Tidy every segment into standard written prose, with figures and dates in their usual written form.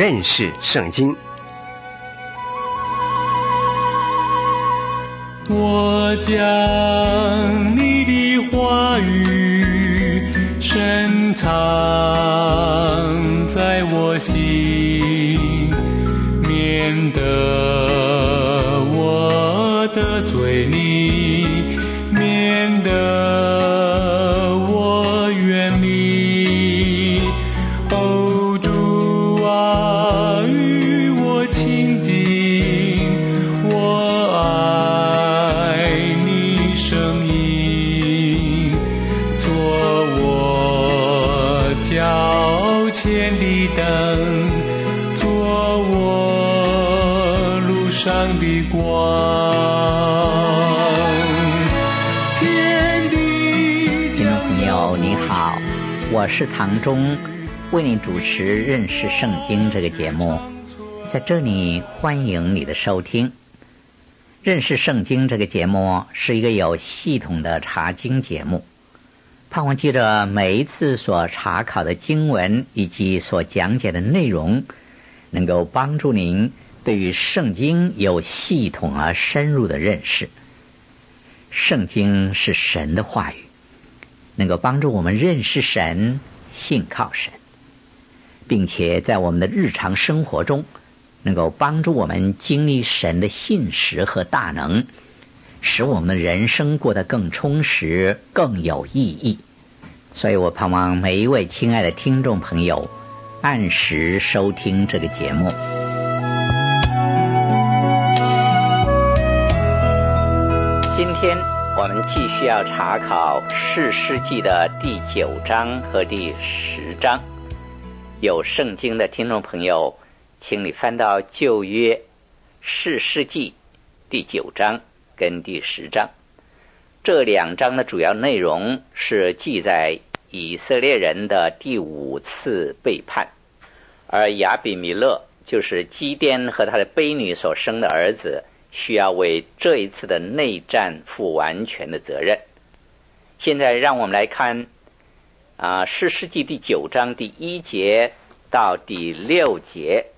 认识圣经。 我将你的话语深藏在我心，免得我得罪你，免得我远离。哦，主啊，与我亲近，我爱你声音，做我脚前的灯，做我路上的光。 听众朋友您好，我是唐忠，为您主持认识圣经这个节目。在这里欢迎你的收听。认识圣经这个节目是一个有系统的查经节目，盼望记着每一次所查考的经文以及所讲解的内容，能够帮助您对于圣经有系统而深入的认识。圣经是神的话语，能够帮助我们认识神，信靠神，并且在我们的日常生活中能够帮助我们经历神的信实和大能，使我们的人生过得更充实，更有意义。所以我盼望每一位亲爱的听众朋友按时收听这个节目。今天我们继续要查考士师记的第9章和第10章。有圣经的听众朋友，请你翻到旧约士师记第9章跟第10章。这2章的主要内容是记载以色列人的第5次背叛，而亚比米勒就是基甸和他的婢女所生的儿子，需要为这一次的内战负完全的责任。现在让我们来看士师记第9章第1节到第6节。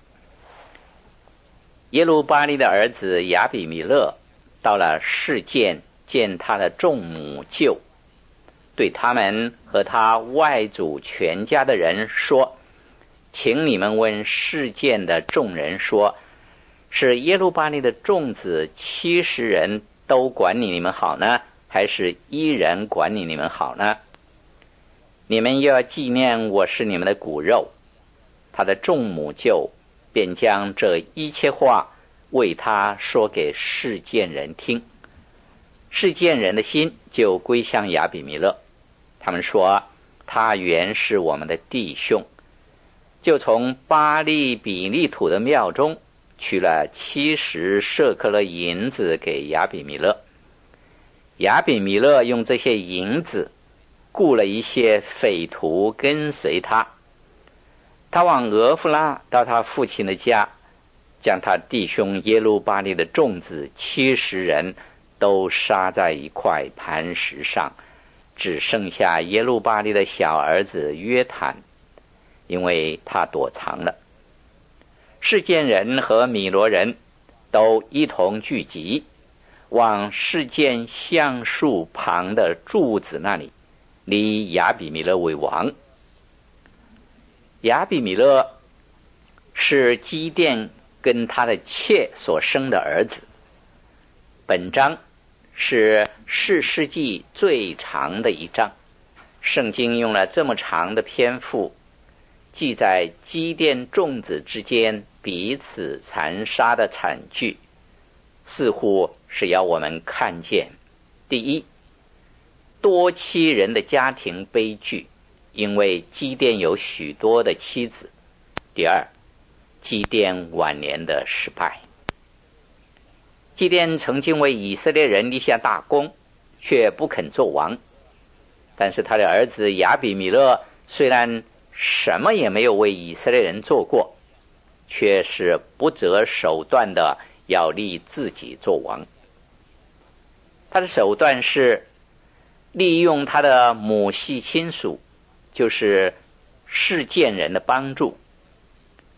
耶路巴利的儿子亚比米勒到了示剑，见他的众母舅，对他们和他外祖全家的人说，请你们问示剑的众人说，是耶路巴利的众子70人都管你们好呢，还是1人管你们好呢？你们又要纪念我是你们的骨肉。他的众母舅便将这一切话为他说给示剑人听。示剑人的心就归向亚比米勒，他们说他原是我们的弟兄，就从巴利比利土的庙中取了70舍客勒银子给亚比米勒。亚比米勒用这些银子雇了一些匪徒跟随他，他往俄弗拉到他父亲的家，将他弟兄耶路巴利的众子70人都杀在一块磐石上，只剩下耶路巴利的小儿子约坦，因为他躲藏了。示剑人和米罗人都一同聚集，往示剑橡树旁的柱子那里立亚比米勒为王。亚比米勒是基甸跟他的妾所生的儿子。本章是士师记最长的一章，圣经用了这么长的篇幅记载基甸众子之间彼此残杀的惨剧，似乎是要我们看见，第一，多妻人的家庭悲剧，因为基甸有许多的妻子；第二，基甸晚年的失败。基甸曾经为以色列人立下大功，却不肯做王。但是他的儿子亚比米勒虽然什么也没有为以色列人做过，却是不择手段的要立自己做王。他的手段是利用他的母系亲属，就是示剑人的帮助，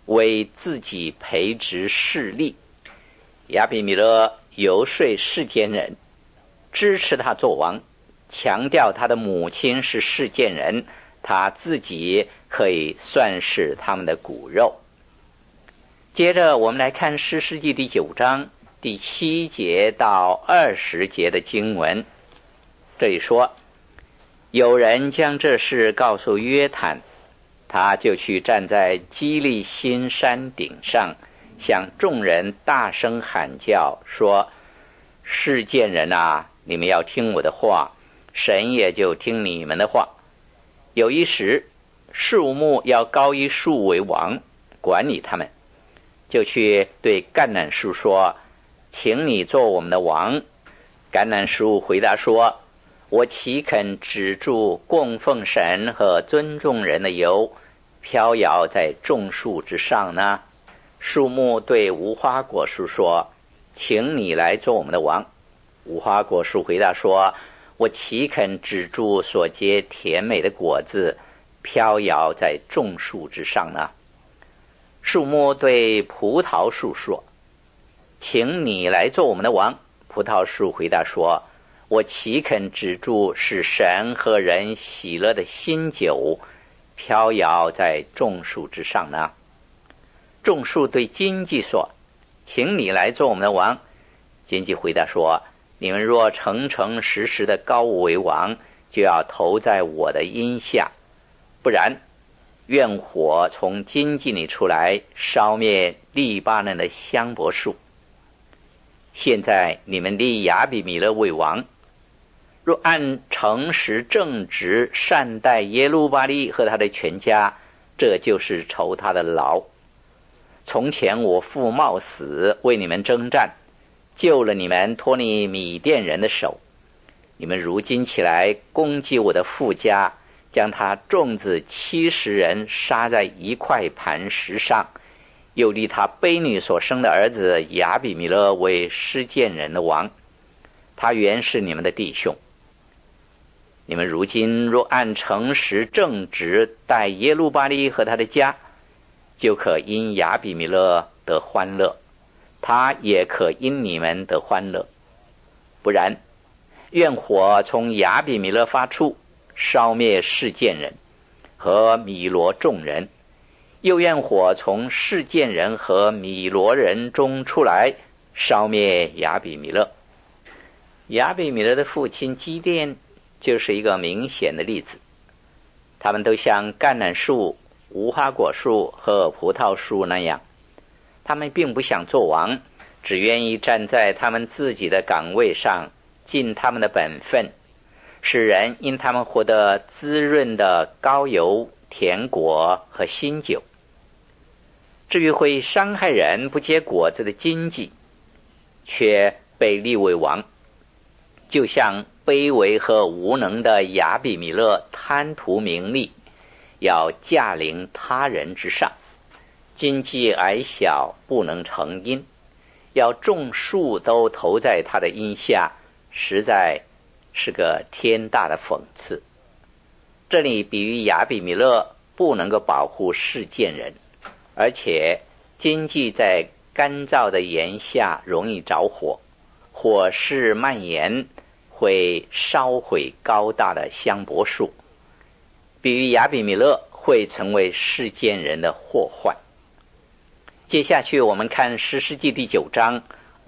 为自己培植势力。亚比米勒游说示剑人，支持他做王，强调他的母亲是示剑人，他自己可以算是他们的骨肉。接着我们来看士师记第9章第7节到20节的经文。这里说，有人将这事告诉约坦，他就去站在基利心山顶上，向众人大声喊叫，说，示剑人啊，你们要听我的话，神也就听你们的话。有一时，树木要高一树为王，管理他们，就去对橄榄树说，请你做我们的王。橄榄树回答说，我岂肯止住供奉神和尊重人的油，飘摇在众树之上呢？树木对无花果树说，请你来做我们的王。无花果树回答说，我岂肯止住所结甜美的果子，飘摇在众树之上呢？树木对葡萄树说，请你来做我们的王。葡萄树回答说，我岂肯止住使神和人喜乐的新酒，飘摇在众树之上呢？众树对荆棘说，请你来做我们的王。荆棘回答说，你们若诚诚实实的膏我为王，就要投在我的荫下，不然愿火从荆棘里出来，烧灭利巴嫩的香柏树。现在你们立亚比米勒为王，若按诚实正直善待耶路巴利和他的全家，这就是酬他的劳。从前我父冒死为你们征战，救了你们脱离米甸人的手，你们如今起来攻击我的父家，将他众子70人杀在一块磐石上，又立他卑女所生的儿子亚比米勒为示剑人的王，他原是你们的弟兄。你们如今若按诚实正直待耶路巴利和他的家，就可因亚比米勒得欢乐，他也可因你们得欢乐。不然，愿火从亚比米勒发出，烧灭示剑人和米罗众人，又愿火从示剑人和米罗人中出来，烧灭亚比米勒。亚比米勒的父亲基甸就是一个明显的例子。他们都像橄榄树、无花果树和葡萄树那样，他们并不想做王，只愿意站在他们自己的岗位上，尽他们的本分，使人因他们获得滋润的膏油、甜果和新酒。至于会伤害人不结果子的荆棘，却被立为王，就像卑微和无能的亚比米勒贪图名利，要驾临他人之上，荆棘矮小不能成荫，要众树都投在他的荫下，实在是个天大的讽刺。这里比喻亚比米勒不能够保护示剑人，而且荆棘在干燥的岩下容易着火，火势蔓延，会烧毁高大的香柏树，比喻亚比米勒会成为示剑人的祸患。接下去我们看士师记第9章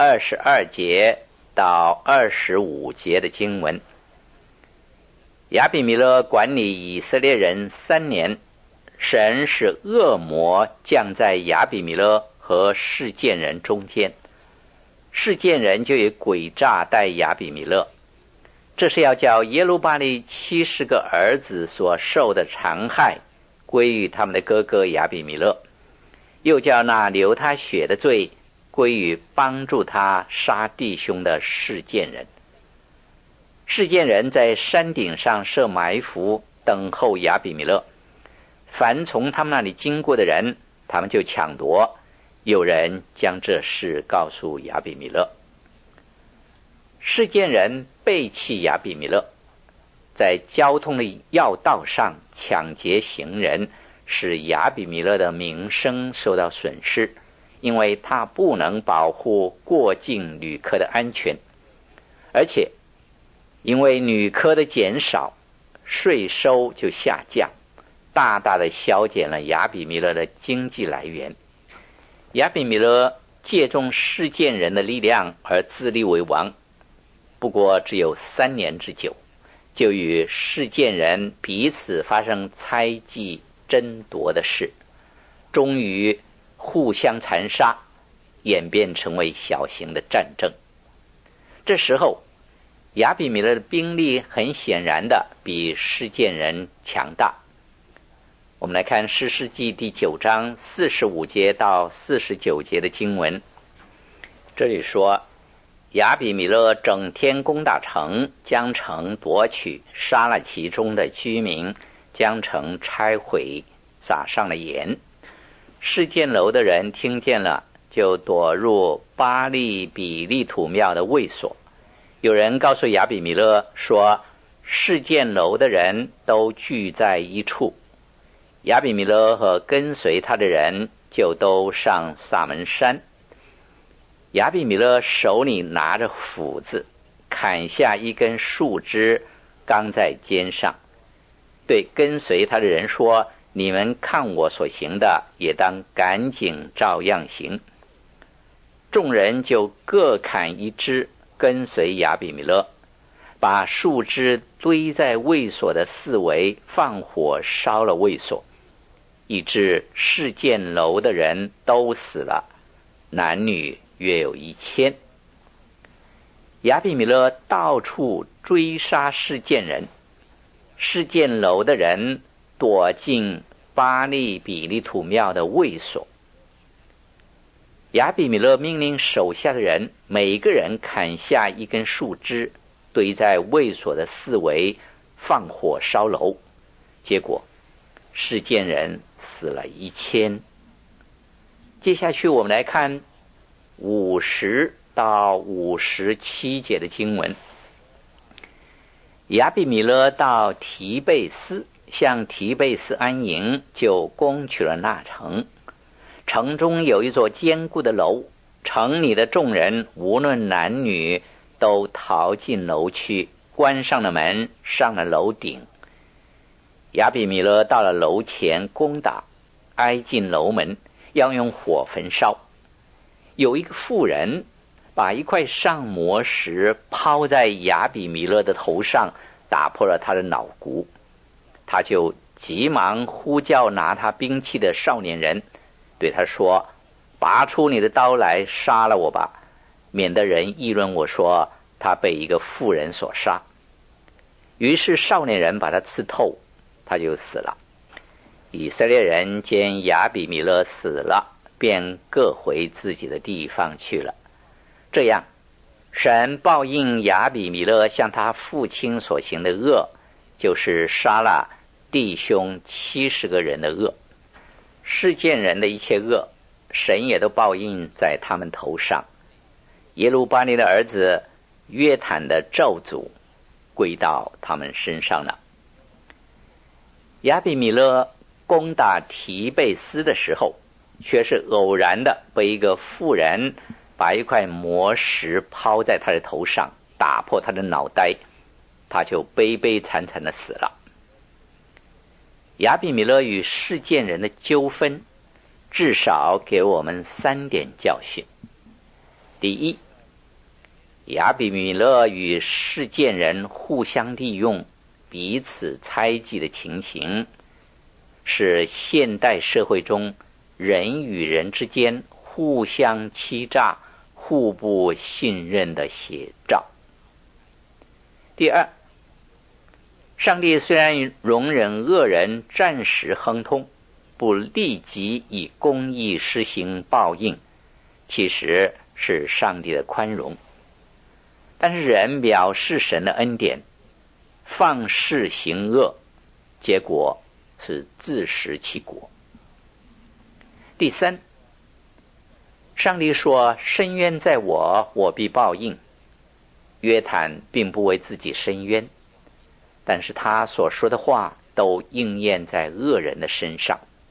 22节到25节的经文。亚比米勒管理以色列人3年，神使恶魔降在亚比米勒和示剑人中间，示剑人就以诡诈待亚比米勒，这是要叫耶路巴利70个儿子所受的残害归于他们的哥哥亚比米勒，又叫那流他血的罪归于帮助他杀弟兄的示剑人。示剑人在山顶上设埋伏，等候亚比米勒，凡从他们那里经过的人，他们就抢夺。有人将这事告诉亚比米勒。示剑人背弃亚比米勒，在交通的要道上抢劫行人， 使亚比米勒的名声受到损失，因为他不能保护过境旅客的安全，而且因为旅客的减少，税收就下降，大大的削减了亚比米勒的经济来源。亚比米勒借重示剑人的力量而自立为王，不过只有3年之久，就与示剑人彼此发生猜忌争夺的事，终于互相残杀，演变成为小型的战争。这时候亚比米勒的兵力很显然的比示剑人强大。我们来看士师记第9章45节到49节的经文，这里说，亚比米勒整天攻打城，将城夺取，杀了其中的居民，将城拆毁，撒上了盐。示剑楼的人听见了，就躲入巴利比利土庙的卫所。有人告诉亚比米勒说，示剑楼的人都聚在一处。亚比米勒和跟随他的人就都上撒门山。亚比米勒手里拿着斧子，砍下一根树枝，刚在肩上，对跟随他的人说，你们看我所行的，也当赶紧照样行。众人就各砍一枝，跟随亚比米勒，把树枝堆在卫所的四围，放火烧了卫所，以致示剑楼的人都死了，男女约有1000。亚比米勒到处追杀示剑人，示剑楼的人躲进巴利比利土庙的卫所。亚比米勒命令手下的人每个人砍下一根树枝，堆在卫所的四围，放火烧楼，结果示剑人死了1000。接下去我们来看50到57节的经文。亚比米勒到提贝斯，向提贝斯安营，就攻取了那城。城中有一座坚固的楼，城里的众人无论男女都逃进楼去，关上了门，上了楼顶。亚比米勒到了楼前攻打，挨近楼门，要用火焚烧。有一个妇人把一块上磨石抛在亚比米勒的头上，打破了他的脑骨。他就急忙呼叫拿他兵器的少年人，对他说，拔出你的刀来，杀了我吧，免得人议论我说他被一个妇人所杀。于是少年人把他刺透，他就死了。以色列人见亚比米勒死了，便各回自己的地方去了。这样，神报应亚比米勒向他父亲所行的恶，就是杀了弟兄70个人的恶。示剑人的一切恶，神也都报应在他们头上。耶路巴尼的儿子约坦的咒诅归到他们身上了。亚比米勒攻打提贝斯的时候，却是偶然的被一个妇人把一块磨石抛在他的头上，打破他的脑袋，他就悲悲惨惨的死了。亚比米勒与示剑人的纠纷至少给我们3点教训。第一，亚比米勒与示剑人互相利用，彼此猜忌的情形，是现代社会中人与人之间互相欺诈、互不信任的写照。第二，上帝虽然容忍恶人暂时亨通，不立即以公义施行报应，其实是上帝的宽容。但是人藐视神的恩典，放肆行恶，结果是自食其果。第三，上帝说，伸冤在我，我必报应。约坦并不为自己伸冤，但是他所说的话都应验在恶人的身上。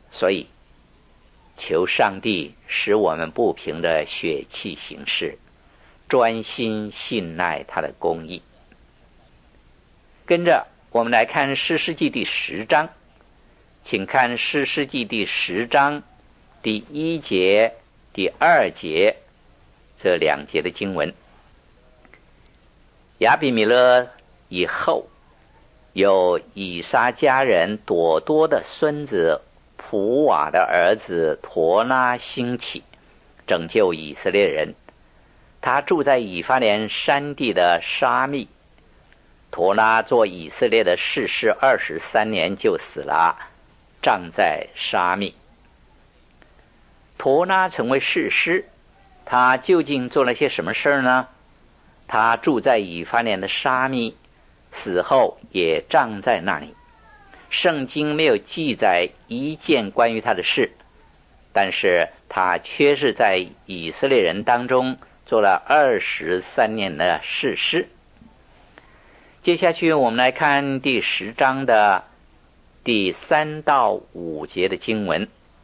所以求上帝使我们不凭着血气行事，专心信赖他的公义。跟着我们来看士师记第10章，请看士师记第10章第1节、第2节这2节的经文。亚比米勒以后，有以撒家人朵多的孙子普瓦的儿子陀拉兴起，拯救以色列人。他住在以法莲山地的沙密。陀拉做以色列的士师23年就死了，葬在沙密。陀拉成为士师，他究竟做了些什么事呢？他住在以法莲的沙密，死后也葬在那里。圣经没有记载一件关于他的事，但是他却是在以色列人当中做了23年的士师。接下去我们来看第10章的第3到5节的经文。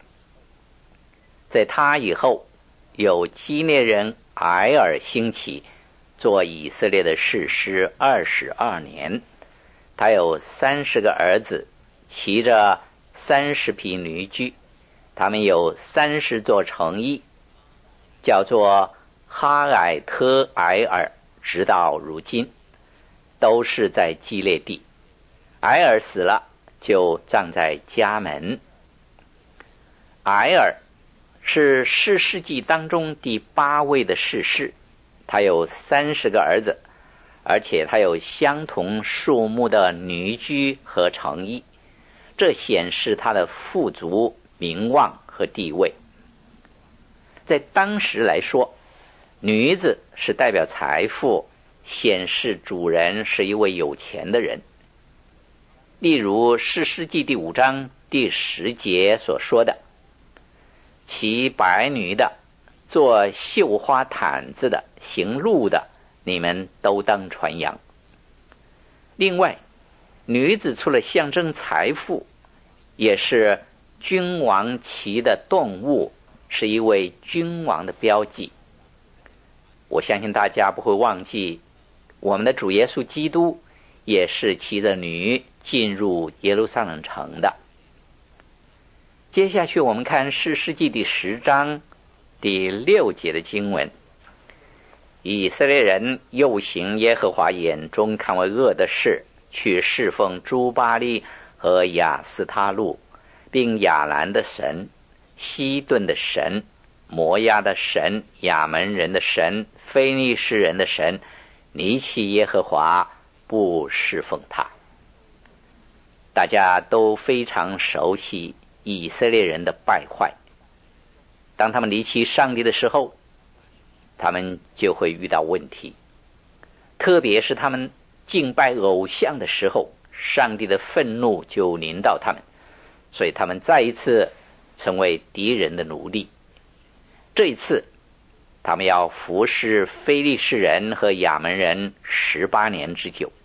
在他以后，有基列人埃尔兴起，做以色列的士师22年。他有30个儿子，骑着30匹驴驹，他们有30座城邑，叫做哈矮特埃尔，直到如今，都是在基列地。埃尔死了，就葬在家门。埃尔是士师记当中第8位的士师，他有30个儿子，而且他有相同数目的女居和城邑，这显示他的富足、名望和地位。在当时来说，女子是代表财富，显示主人是一位有钱的人。例如士师记第5章第10节所说的，骑白驴的，做绣花毯子的，行路的，你们都当传扬。另外，女子除了象征财富，也是君王骑的动物，是一位君王的标记。我相信大家不会忘记，我们的主耶稣基督也是骑着驴进入耶路撒冷城的。接下去我们看士师记第10章第6节的经文。以色列人又行耶和华眼中看为恶的事，去侍奉诸巴力和亚斯他路，并亚兰的神、西顿的神、摩押的神、亚门人的神、非利士人的神，离弃耶和华，不侍奉他。大家都非常熟悉以色列人的败坏。当他们离弃上帝的时候，他们就会遇到问题，特别是他们敬拜偶像的时候，上帝的愤怒就临到他们，所以他们再一次成为敌人的奴隶。这一次他们要服侍非利士人和亚门人18年之久。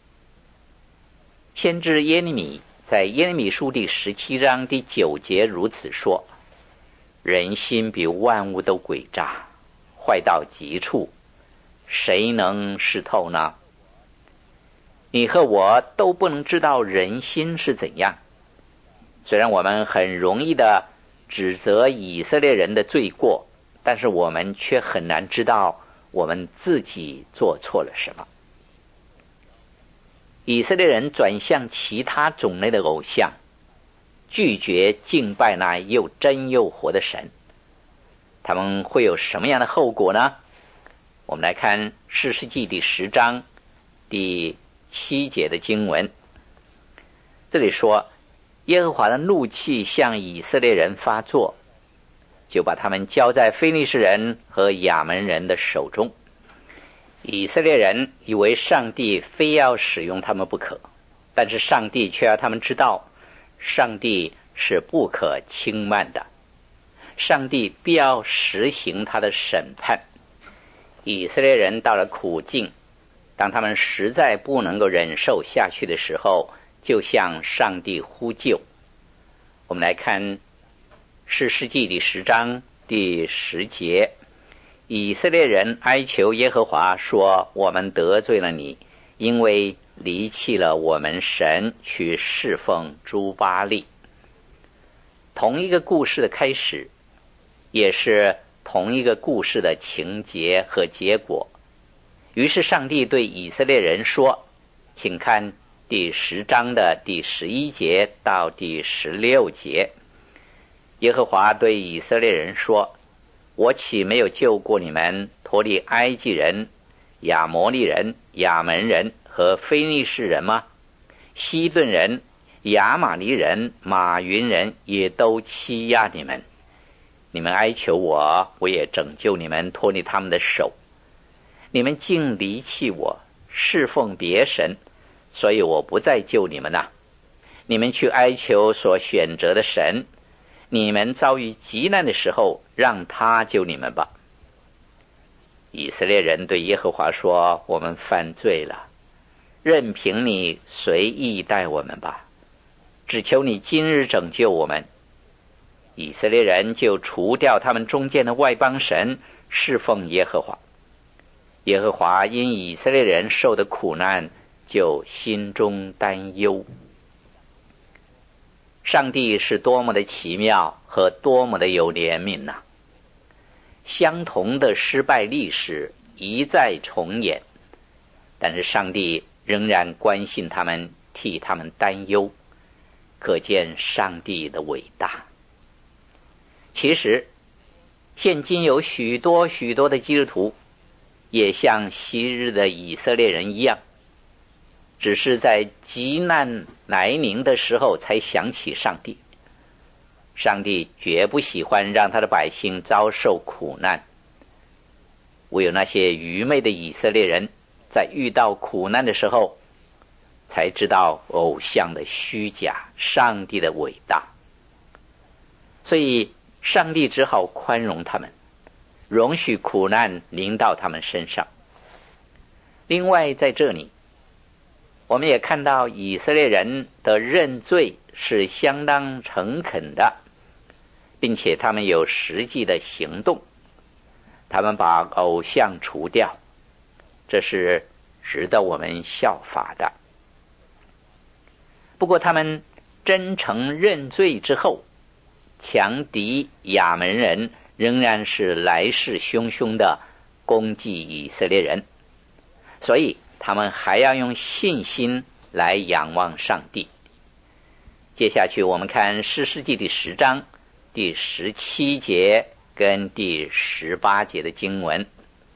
先知耶利米在耶利米书第17章第9节如此说：人心比万物都诡诈，坏到极处，谁能识透呢？你和我都不能知道人心是怎样。虽然我们很容易的指责以色列人的罪过，但是我们却很难知道我们自己做错了什么。以色列人转向其他种类的偶像，拒绝敬拜那又真又活的神，他们会有什么样的后果呢？我们来看士师记第10章第7节的经文。这里说，耶和华的怒气向以色列人发作，就把他们交在非利士人和亚门人的手中。以色列人以为上帝非要使用他们不可，但是上帝却要他们知道，上帝是不可轻慢的，上帝必要实行他的审判。以色列人到了苦境，当他们实在不能够忍受下去的时候，就向上帝呼救。我们来看士师记第10章第10节，以色列人哀求耶和华说，我们得罪了你，因为离弃了我们神，去侍奉诸巴力。同一个故事的开始，也是同一个故事的情节和结果。于是上帝对以色列人说，请看第10章的第11节到第16节。耶和华对以色列人说，我岂没有救过你们脱离埃及人、亚摩利人、亚门人和非利士人吗？西顿人、亚玛利人、马云人也都欺压你们。你们哀求我，我也拯救你们脱离他们的手。你们竟离弃我，侍奉别神，所以我不再救你们了。你们去哀求所选择的神，你们遭遇极难的时候，让他救你们吧。以色列人对耶和华说，我们犯罪了，任凭你随意待我们吧，只求你今日拯救我们。以色列人就除掉他们中间的外邦神，侍奉耶和华。耶和华因以色列人受的苦难，就心中担忧。上帝是多么的奇妙和多么的有怜悯啊！相同的失败历史一再重演，但是上帝仍然关心他们，替他们担忧，可见上帝的伟大。其实现今有许多的基督徒也像昔日的以色列人一样，只是在极难来临的时候才想起上帝。上帝绝不喜欢让他的百姓遭受苦难，唯有那些愚昧的以色列人在遇到苦难的时候才知道偶像的虚假，上帝的伟大。所以上帝只好宽容他们，容许苦难临到他们身上。另外在这里我们也看到以色列人的认罪是相当诚恳的，并且他们有实际的行动，他们把偶像除掉，这是值得我们效法的。不过他们真诚认罪之后，强敌亚门人仍然是来势汹汹的攻击以色列人，所以他们还要用信心来仰望上帝。接下去我们看士师记第10章第17节跟第18节的经文。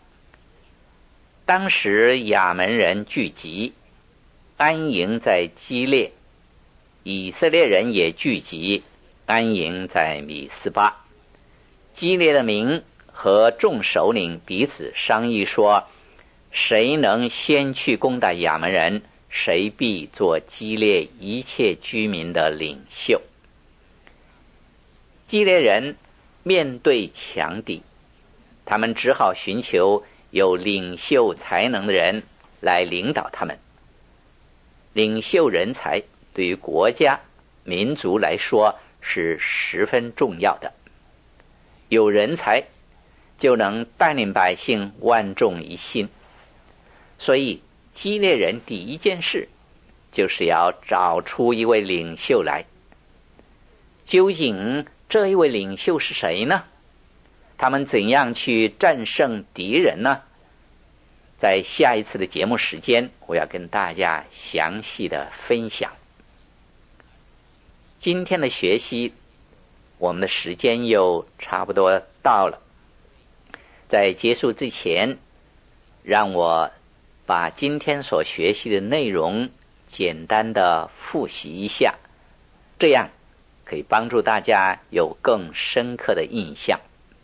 当时亚门人聚集，安营在基列，以色列人也聚集，安营在米斯巴。基列的民和众首领彼此商议说，谁能先去攻打亚门人，谁必做基列一切居民的领袖。基列人面对强敌，他们只好寻求有领袖才能的人来领导他们。领袖人才对于国家民族来说是十分重要的，有人才就能带领百姓万众一心。所以基列人第一件事就是要找出一位领袖来。究竟这一位领袖是谁呢？他们怎样去战胜敌人呢？在下一次的节目时间，我要跟大家详细的分享。今天的学习，我们的时间又差不多到了。在结束之前，让我把今天所学习的内容简单的复习一下，这样可以帮助大家有更深刻的印象。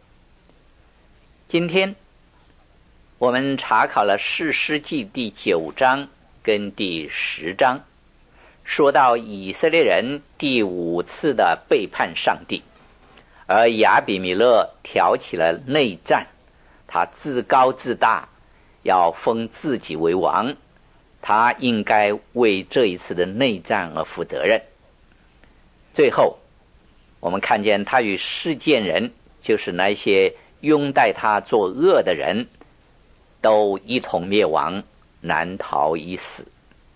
今天我们查考了士师记第9章跟第10章，说到以色列人第5次的背叛上帝，而亚比米勒挑起了内战，他自高自大，要封自己为王，他应该为这一次的内战而负责任。最后我们看见他与世间人，就是那些拥戴他作恶的人，都一同灭亡，难逃一死。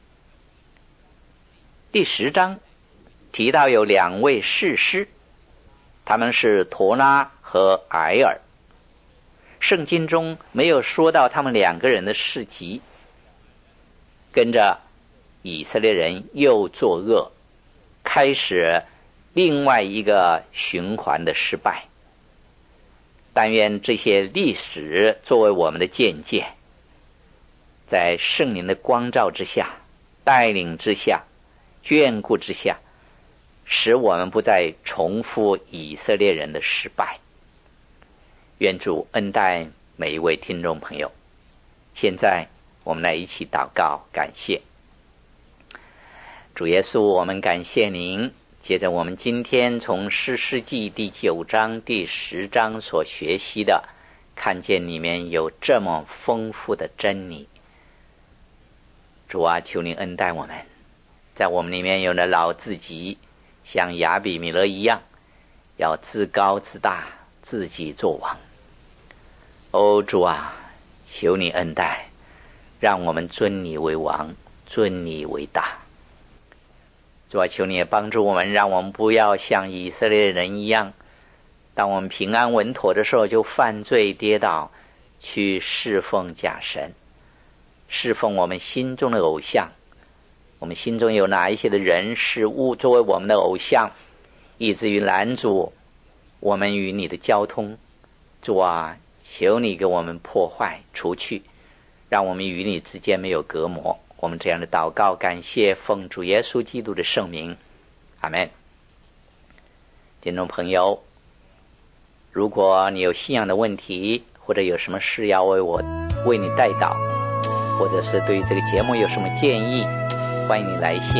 第10章提到有2位士师，他们是陀拉和埃尔。圣经中没有说到他们2个人的事迹。跟着以色列人又作恶，开始另外一个循环的失败。但愿这些历史作为我们的见解，在圣灵的光照之下，带领之下，眷顾之下，使我们不再重复以色列人的失败。愿主恩待每一位听众朋友。现在我们来一起祷告，感谢主耶稣，我们感谢您。接着我们今天从士师记第9章第10章所学习的，看见里面有这么丰富的真理。主啊，求您恩待我们，在我们里面有了老自己，像亚比米勒一样，要自高自大，自己作王。主啊，求你恩待，让我们尊你为王，尊你为大。主啊，求你也帮助我们，让我们不要像以色列人一样，当我们平安稳妥的时候就犯罪跌倒，去侍奉假神，侍奉我们心中的偶像。我们心中有哪一些的人事物作为我们的偶像，以至于拦阻我们与你的交通。主啊，求你给我们破坏除去，让我们与你之间没有隔膜。我们这样的祷告感谢，奉主耶稣基督的圣名，阿们。听众朋友，如果你有信仰的问题，或者有什么事要为你代祷，或者是对于这个节目有什么建议，欢迎你来信。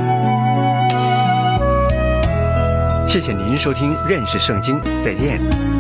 谢谢您收听认识圣经，再见。